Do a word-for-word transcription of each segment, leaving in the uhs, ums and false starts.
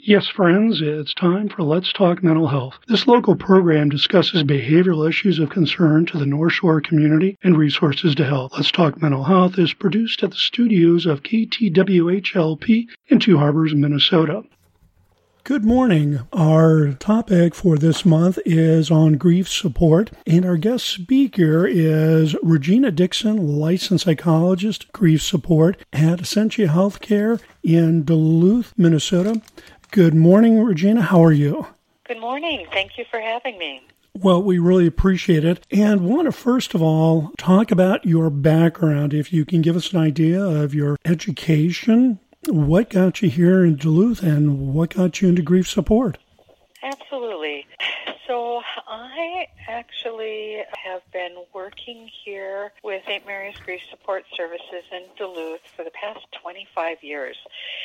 Yes, friends, it's time for Let's Talk Mental Health. This local program discusses behavioral issues of concern to the North Shore community and resources to help. Let's Talk Mental Health is produced at the studios of K T W H L P in Two Harbors, Minnesota. Good morning. Our topic for this month is on grief support, and our guest speaker is Regina Dixon, licensed psychologist, grief support at Essentia Healthcare in Duluth, Minnesota. Good morning, Regina. How are you? Good morning. Thank you for having me. Well, we really appreciate it, and want to first of all talk about your background. If you can give us an idea of your education, what got you here in Duluth, and what got you into grief support? Absolutely. So I actually have been working here with Saint Mary's Grief Support Services in Duluth for the past twenty-five years.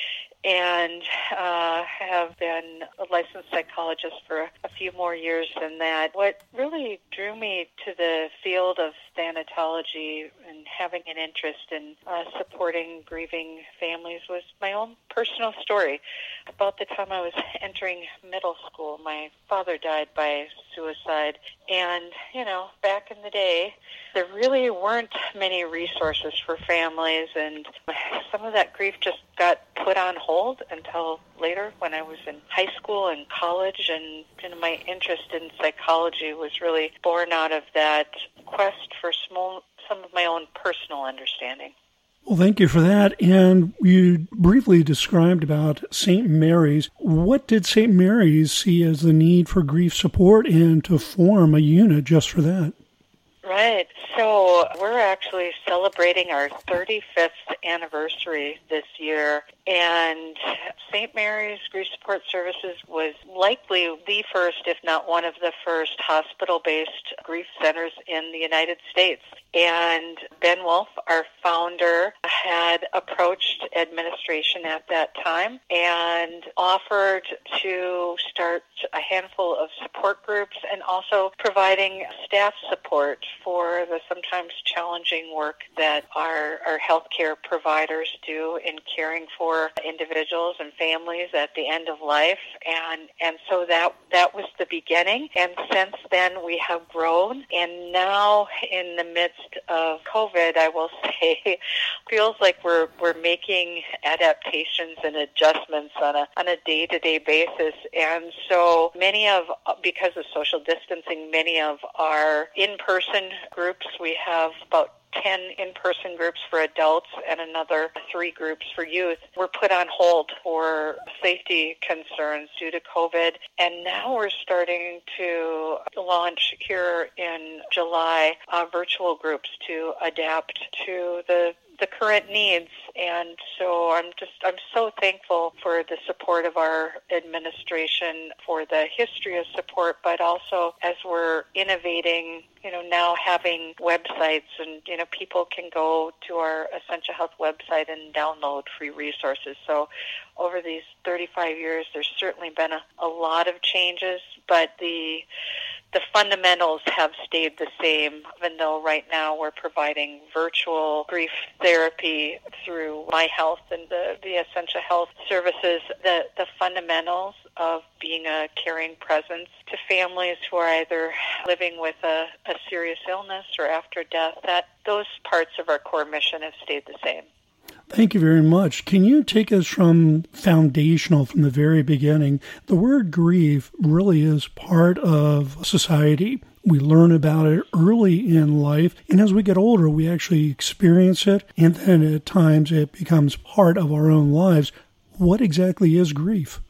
And uh, have been a licensed psychologist for a few more years than that. What really drew me to the field of thanatology and having an interest in uh, supporting grieving families was my own personal story. About the time I was entering middle school, my father died by suicide. And, you know, back in the day, there really weren't many resources for families, and some of that grief just got put on hold until later when I was in high school and college, and you know, my interest in psychology was really born out of that quest for small, some of my own personal understanding. Well, thank you for that. And you briefly described about Saint Mary's. What did Saint Mary's see as the need for grief support and to form a unit just for that? Right. So we're actually celebrating our thirty-fifth anniversary this year, and Saint Mary's Grief Support Services was likely the first, if not one of the first, hospital-based grief centers in the United States. And Ben Wolf, our founder, had approached administration at that time and offered to start a handful of support groups and also providing staff support for the sometimes challenging work that our, our healthcare providers do in caring for individuals and families at the end of life. And, and so that, that was the beginning. And since then, we have grown. And now, in the midst of COVID, I will say, feels like we're we're making adaptations and adjustments on a on a day-to-day basis. And so many of, because of social distancing, many of our in-person groups, we have about ten in-person groups for adults and another three groups for youth, were put on hold for safety concerns due to COVID. And now we're starting to launch here in July uh, virtual groups to adapt to the the current needs. And so I'm just, I'm so thankful for the support of our administration, for the history of support, but also as we're innovating, you know, now having websites and, you know, people can go to our Essentia Health website and download free resources. So over these thirty-five years, there's certainly been a, a lot of changes, but the The fundamentals have stayed the same, even though right now we're providing virtual grief therapy through My Health and the, the Essentia Health services. The, the fundamentals of being a caring presence to families who are either living with a, a serious illness or after death, that those parts of our core mission have stayed the same. Thank you very much. Can you take us from foundational, from the very beginning? The word grief really is part of society. We learn about it early in life, and as we get older, we actually experience it, and then at times it becomes part of our own lives. What exactly is grief?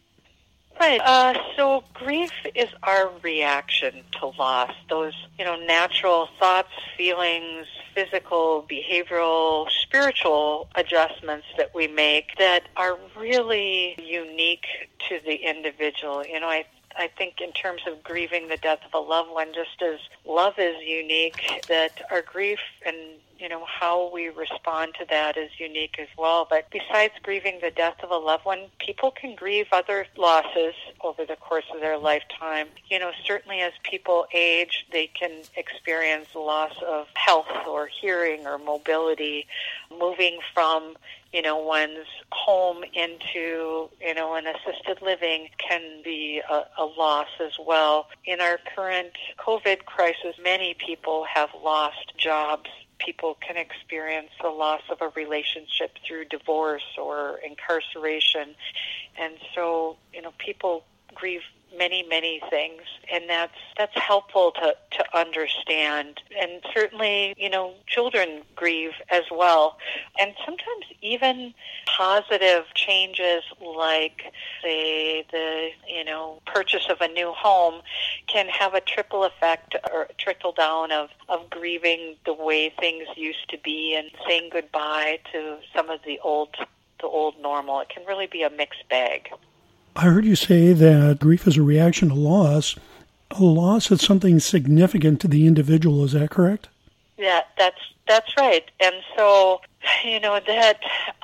Right. Uh, so grief is our reaction to loss. Those, you know, natural thoughts, feelings, physical, behavioral, spiritual adjustments that we make that are really unique to the individual. You know, I I think in terms of grieving the death of a loved one, just as love is unique, that our grief and you know, how we respond to that is unique as well. But besides grieving the death of a loved one, people can grieve other losses over the course of their lifetime. You know, certainly as people age, they can experience loss of health or hearing or mobility, moving from, you know, one's home into, you know, an assisted living can be a, a loss as well. In our current COVID crisis, many people have lost jobs. People can experience the loss of a relationship through divorce or incarceration. And so, you know, people grieve many, many things, and that's that's helpful to, to understand. And certainly, you know, children grieve as well. And sometimes even positive changes like, say, the, you know, purchase of a new home can have a triple effect or trickle down of, of grieving the way things used to be and saying goodbye to some of the old the old normal. It can really be a mixed bag. I heard you say that grief is a reaction to loss. A loss is something significant to the individual. Is that correct? Yeah, that's that's right. And so, you know, that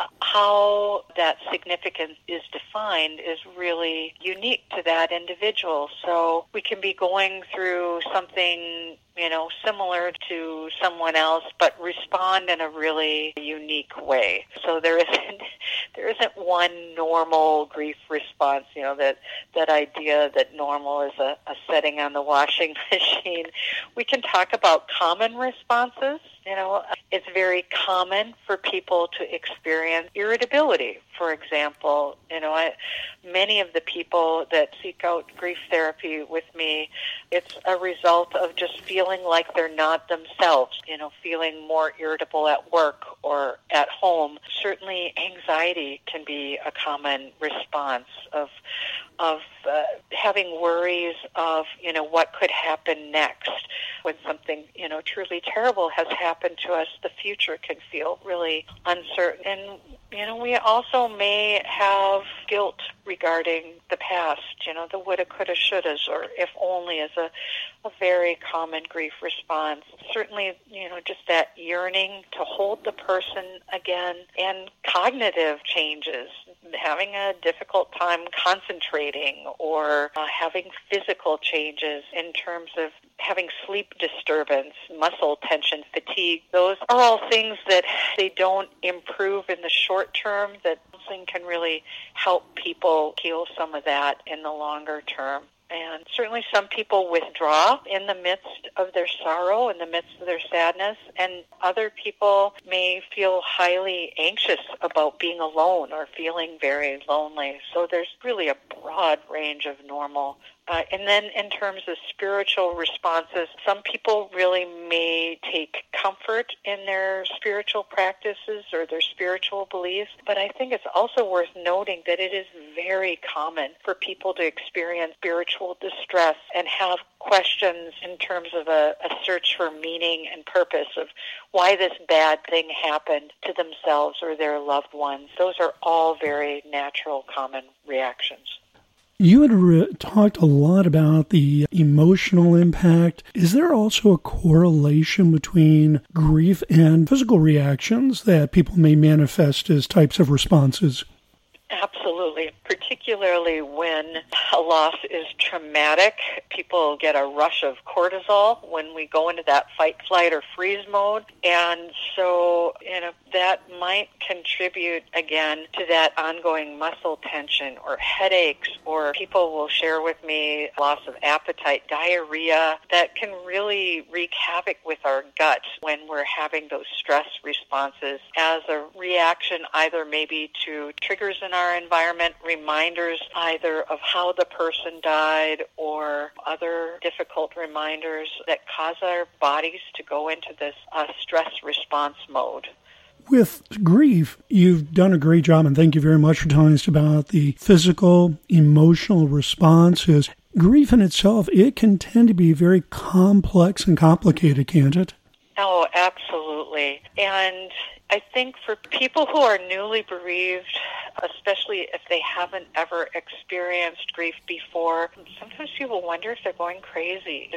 how that significance is defined is really unique to that individual. So we can be going through something, you know, similar to someone else, but respond in a really unique way. So there isn't there isn't one normal grief response. You know, that that idea that normal is a, a setting on the washing machine. We can talk about common responses. You know, it's very common for people to experience irritability, for example. You know, I, many of the people that seek out grief therapy with me, it's a result of just feeling like they're not themselves, you know, feeling more irritable at work or at home. Certainly anxiety can be a common response of of uh, having worries of, you know, what could happen next. When something, you know, truly terrible has happened to us, the future can feel really uncertain. And, you know, we also may have guilt regarding the past, you know, the woulda, coulda, shouldas, or if only is a, a very common grief response. Certainly, you know, just that yearning to hold the person again, and cognitive changes, having a difficult time concentrating, or uh, having physical changes in terms of having sleep disturbance, muscle tension, fatigue. Those are all things that they don't improve in the short term, that counseling can really help people heal some of that in the longer term. And certainly some people withdraw in the midst of their sorrow, in the midst of their sadness, and other people may feel highly anxious about being alone or feeling very lonely. So there's really a broad range of normal. Uh, and then in terms of spiritual responses, some people really may take comfort in their spiritual practices or their spiritual beliefs. But I think it's also worth noting that it is very common for people to experience spiritual distress and have questions in terms of a, a search for meaning and purpose of why this bad thing happened to themselves or their loved ones. Those are all very natural, common reactions. You had re- talked a lot about the emotional impact. Is there also a correlation between grief and physical reactions that people may manifest as types of responses? Absolutely, particularly when a loss is traumatic. People get a rush of cortisol when we go into that fight, flight, or freeze mode. And so, you know, that might contribute, again, to that ongoing muscle tension or headaches, or people will share with me loss of appetite, diarrhea, that can really wreak havoc with our gut when we're having those stress responses as a reaction either maybe to triggers in our environment, reminders either of how the person died or other difficult reminders that cause our bodies to go into this uh, stress response mode. With grief, you've done a great job, and thank you very much for telling us about the physical, emotional responses. Grief in itself, it can tend to be very complex and complicated, can't it? Oh, absolutely. And I think for people who are newly bereaved, especially if they haven't ever experienced grief before, sometimes people wonder if they're going crazy. There's just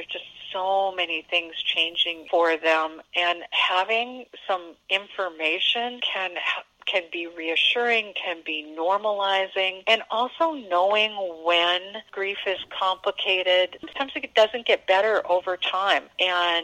so many things changing for them, and having some information can can be reassuring, can be normalizing, and also knowing when grief is complicated. Sometimes it doesn't get better over time. And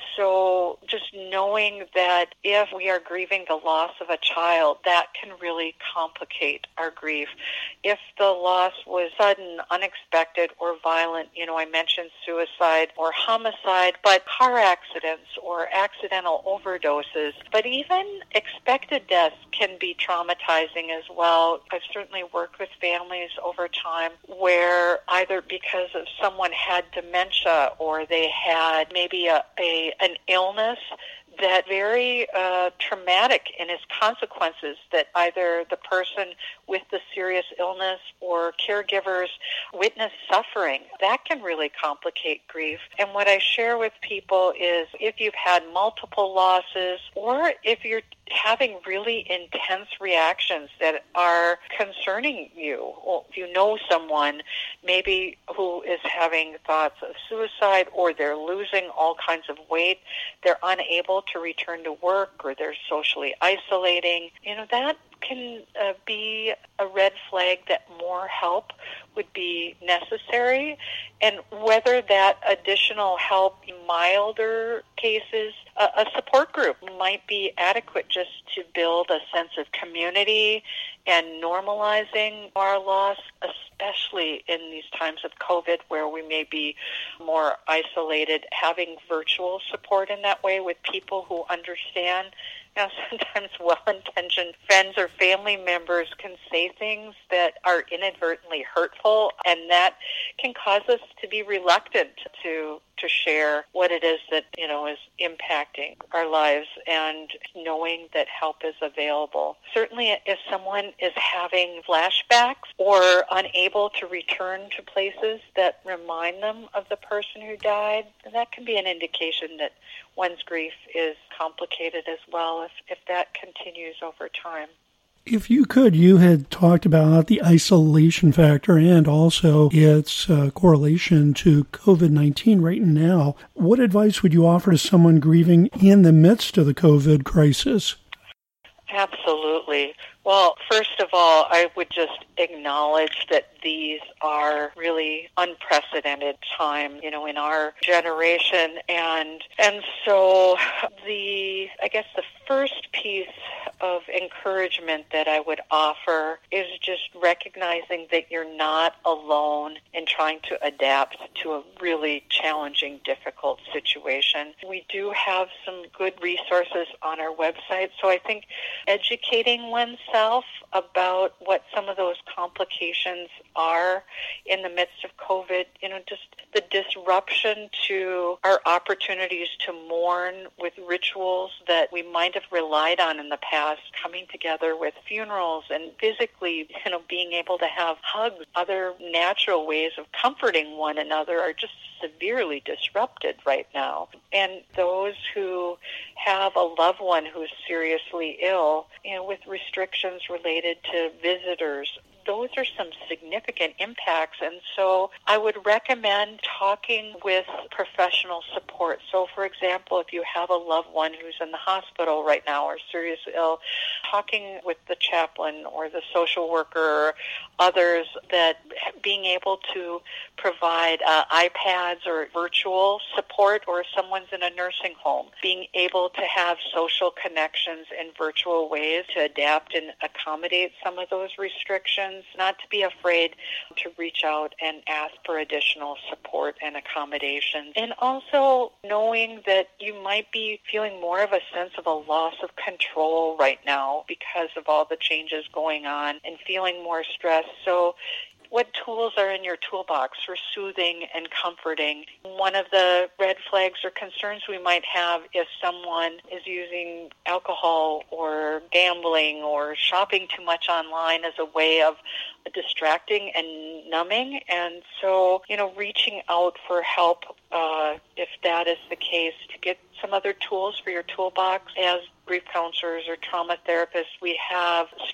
so just knowing that if we are grieving the loss of a child, that can really complicate our grief. If the loss was sudden, unexpected, or violent, you know, I mentioned suicide or homicide, but car accidents or accidental overdoses, but even expected deaths can be traumatizing as well. I've certainly worked with families over time where either because of someone had dementia or they had maybe a, a an illness that very uh, traumatic in its consequences, that either the person with the serious illness or caregivers witness suffering. That can really complicate grief. And what I share with people is if you've had multiple losses or if you're having really intense reactions that are concerning you, or if you know someone maybe who is having thoughts of suicide or they're losing all kinds of weight, they're unable to return to work or they're socially isolating, you know, that can uh, be a red flag that more help would be necessary. And whether that additional help in milder cases, uh, a support group might be adequate just to build a sense of community and normalizing our loss, especially in these times of COVID where we may be more isolated. Having virtual support in that way with people who understand. Now, sometimes well-intentioned friends or family members can say things that are inadvertently hurtful, and that can cause us to be reluctant to to share what it is that, you know, is impacting our lives, and knowing that help is available. Certainly, if someone is having flashbacks or unable to return to places that remind them of the person who died, that can be an indication that one's grief is complicated as well if, if that continues over time. If you could, you had talked about the isolation factor and also its uh, correlation to COVID nineteen right now. What advice would you offer to someone grieving in the midst of the COVID crisis? Absolutely. Well, first of all, I would just acknowledge that these are really unprecedented time, you know, in our generation. And and so the, I guess the first piece of encouragement that I would offer is just recognizing that you're not alone in trying to adapt to a really challenging, difficult situation. We do have some good resources on our website, so I think educating oneself about what some of those complications are in the midst of COVID, you know, just the disruption to our opportunities to mourn with rituals that we might have relied on in the past, coming together with funerals and physically, you know, being able to have hugs, other natural ways of comforting one another are just severely disrupted right now. And those who have a loved one who's seriously ill, you know, with restrictions related to visitors, those are some significant impacts. And so I would recommend talking with professional support. So, for example, if you have a loved one who's in the hospital right now or seriously ill, talking with the chaplain or the social worker or others, that being able to provide uh, iPads or virtual support, or if someone's in a nursing home, being able to have social connections in virtual ways to adapt and accommodate some of those restrictions, not to be afraid to reach out and ask for additional support and accommodations. And also knowing that you might be feeling more of a sense of a loss of control right now because of all the changes going on and feeling more stressed. So what tools are in your toolbox for soothing and comforting? One of the red flags or concerns we might have if someone is using alcohol or gambling or shopping too much online as a way of distracting and numbing. And so, you know, reaching out for help, uh, if that is the case, to get some other tools for your toolbox. As grief counselors or trauma therapists, we have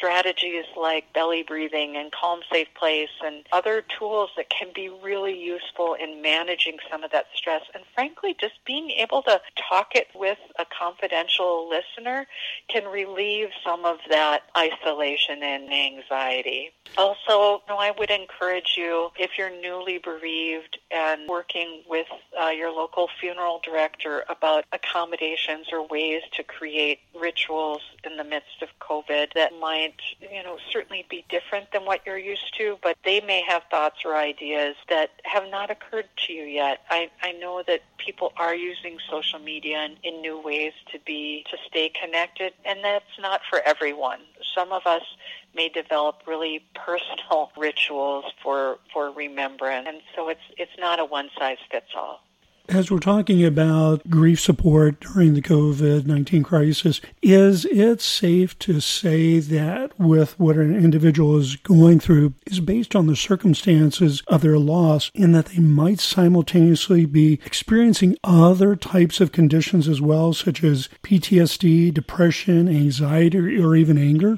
strategies like belly breathing and calm, safe place and other tools that can be really useful in managing some of that stress. And frankly, just being able to talk it with a confidential listener can relieve some of that isolation and anxiety. Also, you know, I would encourage you, if you're newly bereaved and working with uh, your local funeral director about accommodations or ways to create rituals in the midst of COVID that might, you know, certainly be different than what you're used to, but they may have thoughts or ideas that have not occurred to you yet. I, I know that people are using social media in, in new ways to be, to stay connected, and that's not for everyone. Some of us may develop really personal rituals for, for remembrance, and so it's it's not a one-size-fits-all. As we're talking about grief support during the COVID nineteen crisis, is it safe to say that with what an individual is going through is based on the circumstances of their loss, in that they might simultaneously be experiencing other types of conditions as well, such as P T S D, depression, anxiety, or even anger?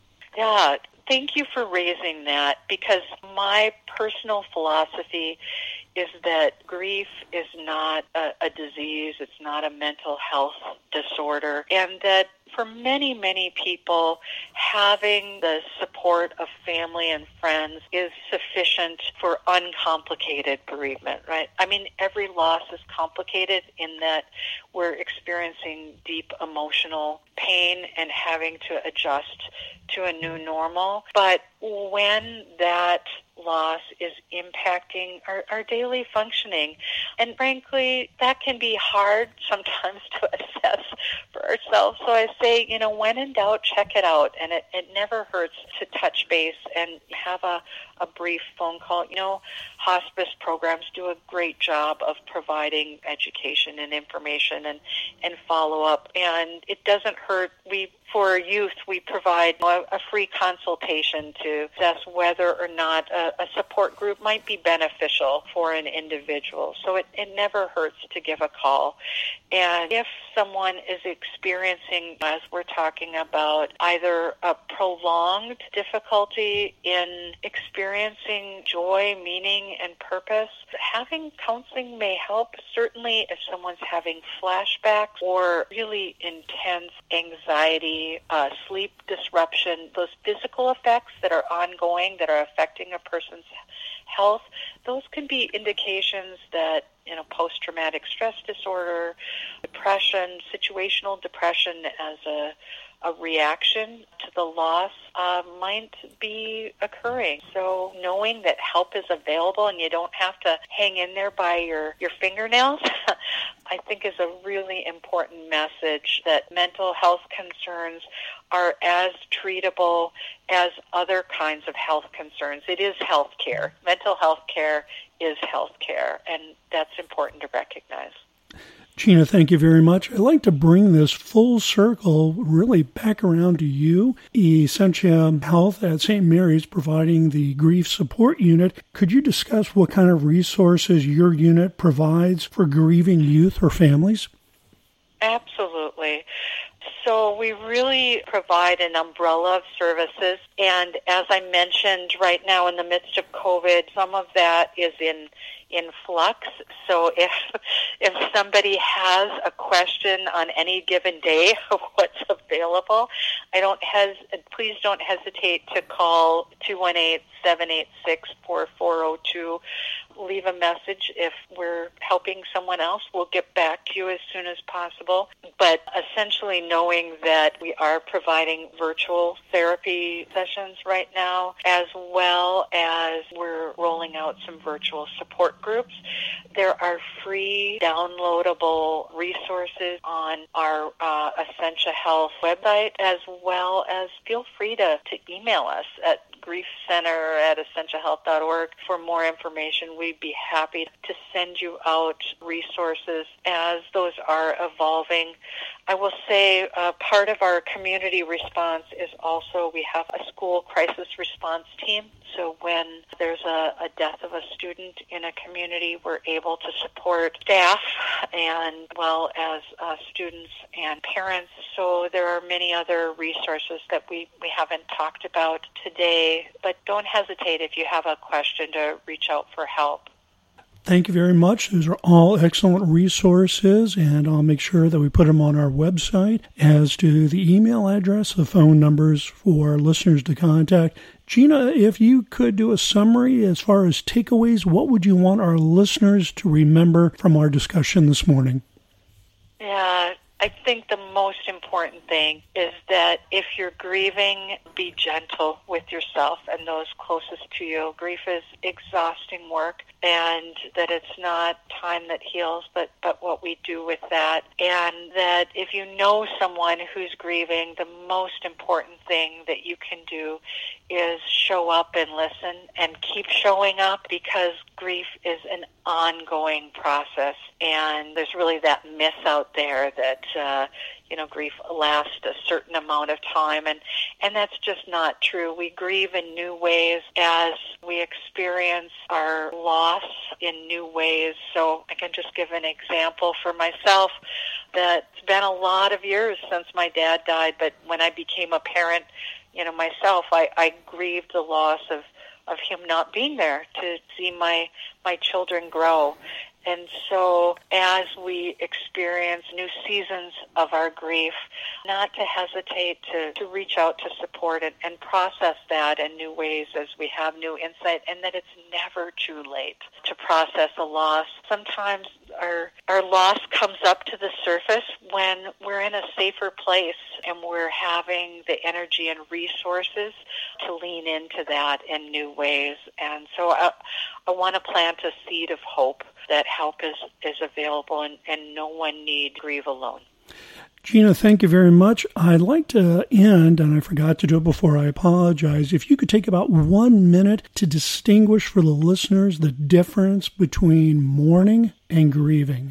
Yeah, thank you for raising that, because my personal philosophy is that grief is not a, a disease, it's not a mental health disorder, and that for many, many people, having the support of family and friends is sufficient for uncomplicated bereavement, right? I mean, every loss is complicated in that we're experiencing deep emotional pain and having to adjust to a new normal. But when that loss is impacting our, our daily functioning, and frankly, that can be hard sometimes to assess for ourselves. So I say, you know, when in doubt, check it out. And it, it never hurts to touch base and have a, a brief phone call. You know, hospice programs do a great job of providing education and information and, and follow-up. And it doesn't hurt. We For youth, we provide a, a free consultation to assess whether or not a, a support group might be beneficial for an individual. So it, it never hurts to give a call. And if someone is experiencing, as we're talking about, either a prolonged difficulty in experiencing joy, meaning, and purpose, having counseling may help. Certainly if someone's having flashbacks or really intense anxiety, uh, sleep disruption, those physical effects that are ongoing, that are affecting a person's health, those can be indications that, you know, post-traumatic stress disorder, depression, situational depression as a a reaction to the loss uh, might be occurring. So knowing that help is available and you don't have to hang in there by your, your fingernails, I think is a really important message, that mental health concerns are as treatable as other kinds of health concerns. It is health care. Mental health care is health care, and that's important to recognize. Gina, thank you very much. I'd like to bring this full circle really back around to you. Essentia Health at Saint Mary's providing the grief support unit. Could you discuss what kind of resources your unit provides for grieving youth or families? Absolutely. So we really provide an umbrella of services. And as I mentioned, right now in the midst of COVID, some of that is in in flux. So if if somebody has a question on any given day of what's available, I don't hes please don't hesitate to call two one eight, seven eight six, four four zero two. Leave a message. If we're helping someone else, we'll get back to you as soon as possible. But essentially knowing that we are providing virtual therapy sessions right now, as well as we're rolling out some virtual support groups. There are free downloadable resources on our uh, Essentia Health website, as well as feel free to, to email us at grief center at essentia health dot org for more information. We'd be happy to send you out resources as those are evolving. I will say uh, part of our community response is also we have a school crisis response team. so when there's a, a death of a student in a community, we're able to support staff and well as uh, students and parents. So there are many other resources that we, we haven't talked about today, but don't hesitate if you have a question to reach out for help. Thank you very much. Those are all excellent resources, and I'll make sure that we put them on our website. As to the email address, the phone numbers for listeners to contact. Gina, if you could do a summary as far as takeaways, what would you want our listeners to remember from our discussion this morning? Yeah, I think the most important thing is that if you're grieving, be gentle with yourself and those closest to you. Grief is exhausting work, and that it's not time that heals, but, but what we do with that. And that if you know someone who's grieving, the most important thing that you can do is show up and listen and keep showing up, because grief is an ongoing process. And there's really that myth out there that, uh, you know, grief lasts a certain amount of time, and, and that's just not true. We grieve in new ways as we experience our loss in new ways. So I can just give an example for myself that it's been a lot of years since my dad died, but when I became a parent, you know, myself, I, I grieved the loss of, of him not being there to see my, my children grow. And so as we experience new seasons of our grief, not to hesitate to, to reach out to support it and process that in new ways as we have new insight, and that it's never too late to process a loss. Sometimes our our loss comes up to the surface when we're in a safer place and we're having the energy and resources to lean into that in new ways. And so I, I want to plant a seed of hope that help is, is available, and, and no one need grieve alone. Gina, thank you very much. I'd like to end, and I forgot to do it before, I apologize. If you could take about one minute to distinguish for the listeners the difference between mourning and grieving.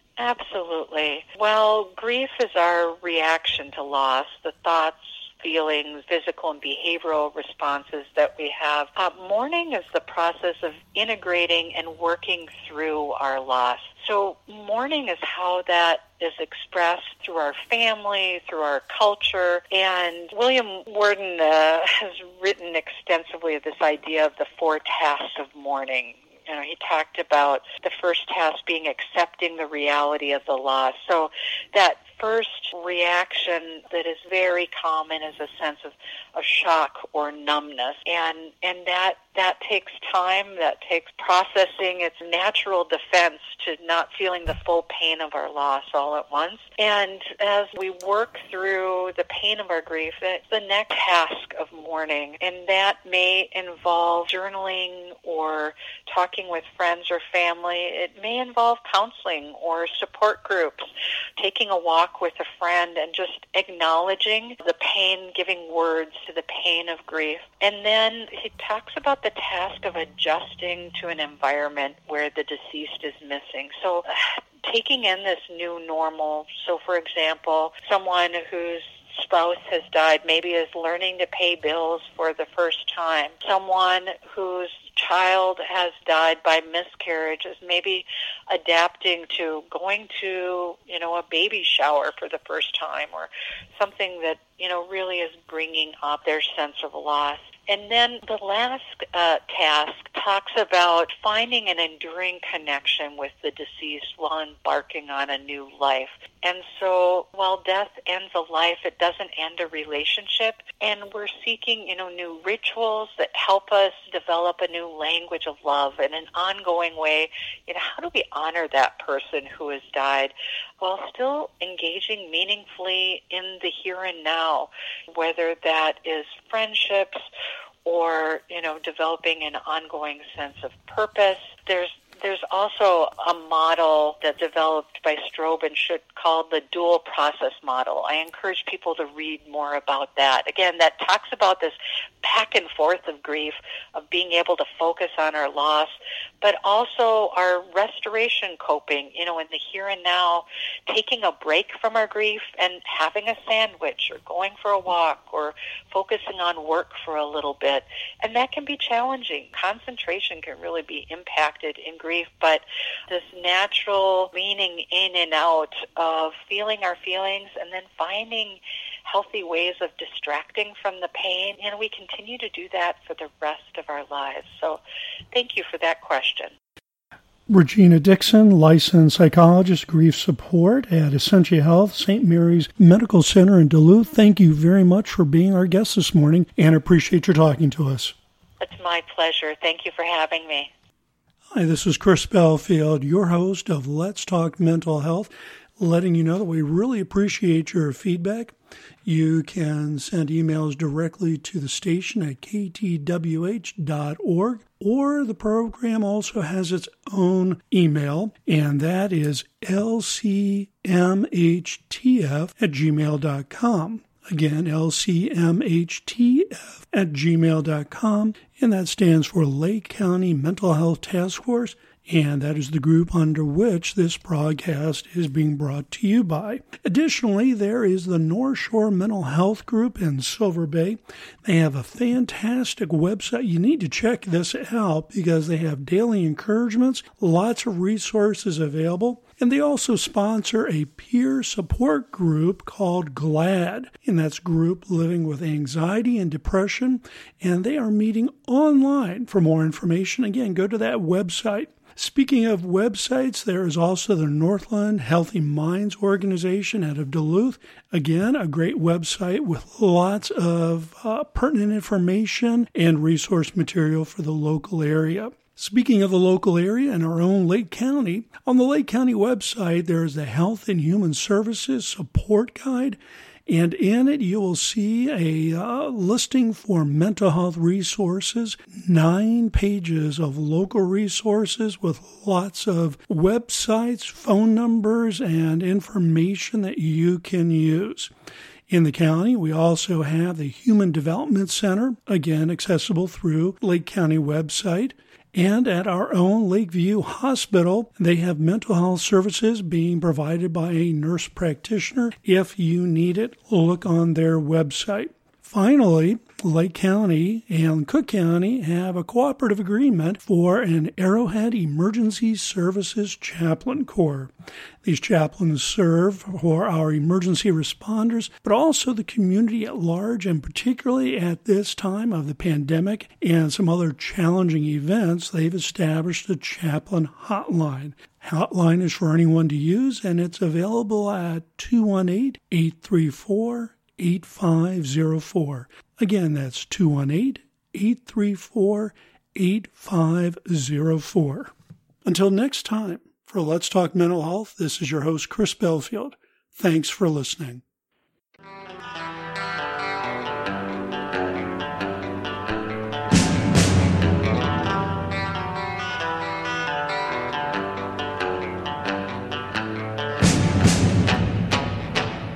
Absolutely. Well, grief is our reaction to loss, the thoughts, feelings, physical and behavioral responses that we have. Uh, mourning is the process of integrating and working through our loss. So mourning is how that is expressed through our family, through our culture. And William Worden uh, has written extensively of this idea of the four tasks of mourning. You know, he talked about the first task being accepting the reality of the loss. So that first reaction that is very common is a sense of, of shock or numbness. And and that that takes time, that takes processing. It's natural defense to not feeling the full pain of our loss all at once. And as we work through the pain of our grief, it's the next task of mourning. And that may involve journaling or talking with friends or family. It may involve counseling or support groups, taking a walk with a friend and just acknowledging the pain, giving words to the pain of grief. And then he talks about the task of adjusting to an environment where the deceased is missing. So taking in this new normal. So for example, someone whose spouse has died maybe is learning to pay bills for the first time. Someone whose child has died by miscarriage is maybe adapting to going to, you know, a baby shower for the first time, or something that, you know, really is bringing up their sense of loss. And then the last uh, task talks about finding an enduring connection with the deceased while embarking on a new life. And so while death ends a life, it doesn't end a relationship. And we're seeking, you know, new rituals that help us develop a new language of love in an ongoing way. You know, how do we honor that person who has died while still engaging meaningfully in the here and now, whether that is friendships or, you know, developing an ongoing sense of purpose. There's There's also a model that developed by Strobe and Schutt called the dual process model. I encourage people to read more about that. Again, that talks about this back and forth of grief, of being able to focus on our loss, but also our restoration coping, you know, in the here and now, taking a break from our grief and having a sandwich or going for a walk or focusing on work for a little bit. And that can be challenging. Concentration can really be impacted in grief, but this natural leaning in and out of feeling our feelings and then finding healthy ways of distracting from the pain, and we continue to do that for the rest of our lives. So thank you for that question. Regina Dixon, licensed psychologist, grief support at Essentia Health, Saint Mary's Medical Center in Duluth. Thank you very much for being our guest this morning, and appreciate your talking to us. It's my pleasure. Thank you for having me. Hi, this is Chris Belfield, your host of Let's Talk Mental Health, letting you know that we really appreciate your feedback. You can send emails directly to the station at k t w h dot org, or the program also has its own email, and that is l c m h t f at gmail dot com. Again, l c m h t f at gmail dot com, and that stands for Lake County Mental Health Task Force, and that is the group under which this broadcast is being brought to you by. Additionally, there is the North Shore Mental Health Group in Silver Bay. They have a fantastic website. You need to check this out because they have daily encouragements, lots of resources available, and they also sponsor a peer support group called GLAD, and that's Group Living with Anxiety and Depression, and they are meeting online. For more information, again, go to that website. Speaking of websites, there is also the Northland Healthy Minds organization out of Duluth. Again, a great website with lots of uh, pertinent information and resource material for the local area. Speaking of the local area in our own Lake County, on the Lake County website, there is the Health and Human Services Support Guide, and in it you will see a uh, listing for mental health resources, nine pages of local resources with lots of websites, phone numbers, and information that you can use. In the county, we also have the Human Development Center, again accessible through Lake County website. And at our own Lakeview Hospital, they have mental health services being provided by a nurse practitioner. If you need it, look on their website. Finally, Lake County and Cook County have a cooperative agreement for an Arrowhead Emergency Services Chaplain Corps. These chaplains serve for our emergency responders, but also the community at large, and particularly at this time of the pandemic and some other challenging events, they've established a chaplain hotline. Hotline is for anyone to use, and it's available at two one eight, eight three four, eight five zero four. Again, that's two one eight, eight three four, eight five zero four. Until next time, for Let's Talk Mental Health, this is your host, Chris Belfield. Thanks for listening.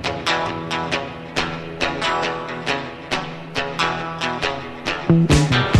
Thank you.